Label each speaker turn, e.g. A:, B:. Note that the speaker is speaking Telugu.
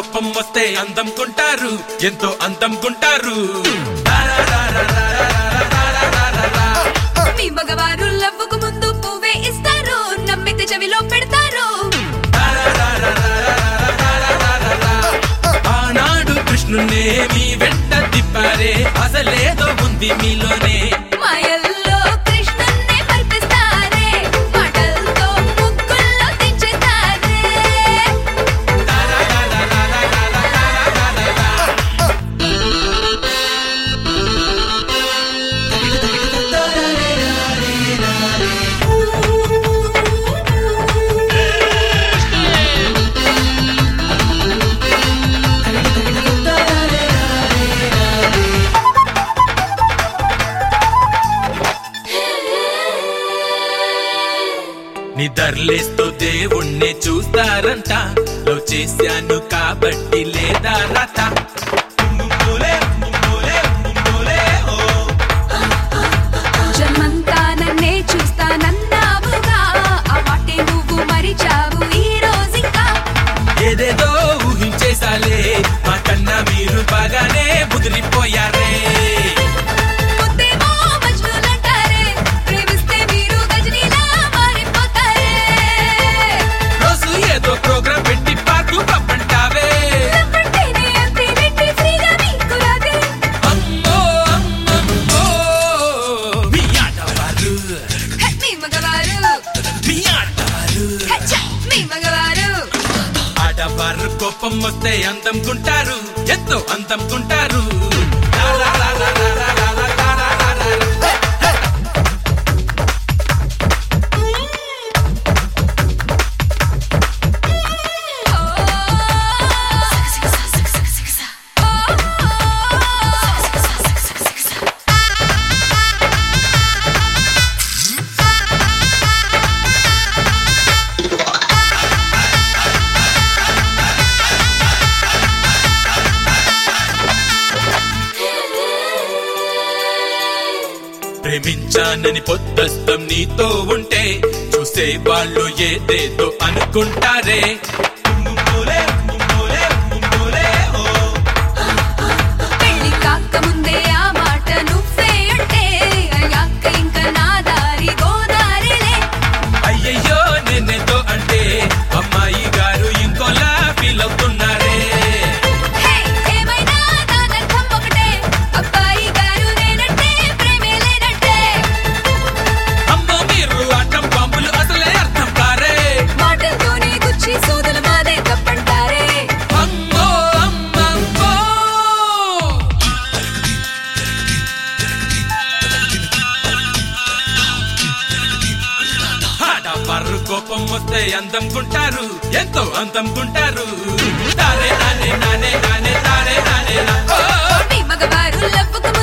A: కోపం వస్తే అందం కొంటారు, ఎంతో అందం కొంటారు.
B: మీ మగవారు లవ్వుకు ముందు పువ్వే ఇస్తారు, నమ్మితే చెవిలో పెడతారు.
A: ఆనాడు కృష్ణునే మీ వెంట తిప్పారే, అసలేదో ఉంది మీలోనే.
B: మాయల్లో కృష్ణున్నే మరిపిస్తారే, మాటలతో ముగ్గుల్లో దించేతారే.
A: నిద్రలేస్తూ దేవుణ్ణి చూస్తారంట, లవ్ చేశాను కాబట్టి లేదా రత.
B: జన్మంతా నన్నే చూస్తానన్నావుగా, ఆ వాటే నువ్వు మరిచావు ఈ రోజింకా.
A: ఏదేదో ఊహించేసాలే, మా కన్నా మీరు బాగానే ముదిరిపోయారే.
B: ముద్దేమో మజ్నూలంటారే, ప్రేమిస్తే మీరు గజనీలా మారిపోతారే.
A: రోజు ఏదో ప్రోగ్రాం పెట్టి పార్కు పంపంటావే.
B: లవ్వంటేనే అంతేనంటే ఫ్రీగా మీకు రాదే.
A: అమ్మో అమ్మమ్మో, మీ ఆటవారు,
B: హే, మీ మగవారు,
A: మీ ఆటవారు.
B: హే, ఛ, మీ మగవారు.
A: ఆడవారు కోపం వస్తే అందం కొంటారు, ఎంతో అందం కొంటారు. ప్రేమించానని పొద్దస్తం నీతో ఉంటే చూసే వాళ్ళు ఏదేదో అనుకుంటారే.
B: పెళ్లి కాకముందే ఆ మాట నువ్వే అంటే, అయ్యాక ఇంకా నా దారి గోదారిలే.
A: అయ్యయ్యో నేనేదో అంటే అమ్మాయి గారు ఇంకోలా ఫీల్ అవుతున్నారే.
B: హే, ఏమైనా దానర్థం ఒకటే, అబ్బాయి గారు నేనంటే ప్రేమే లేనట్టే.
A: అమ్మో మీరు అర్థం బాంబులు అసలే అర్థం కారే.
B: మాటలతోనే గుచ్చి సోదలు మాదే తప్పంటారే.
A: అమ్మో అమ్మమ్మో, ఆడవారు కోపం వస్తే అందం కొంటారు, ఎంతో అందం కొంటారు. తారే నానే నానే నానే తారే నానే నా.
B: మీ మగవారు లవ్వుకు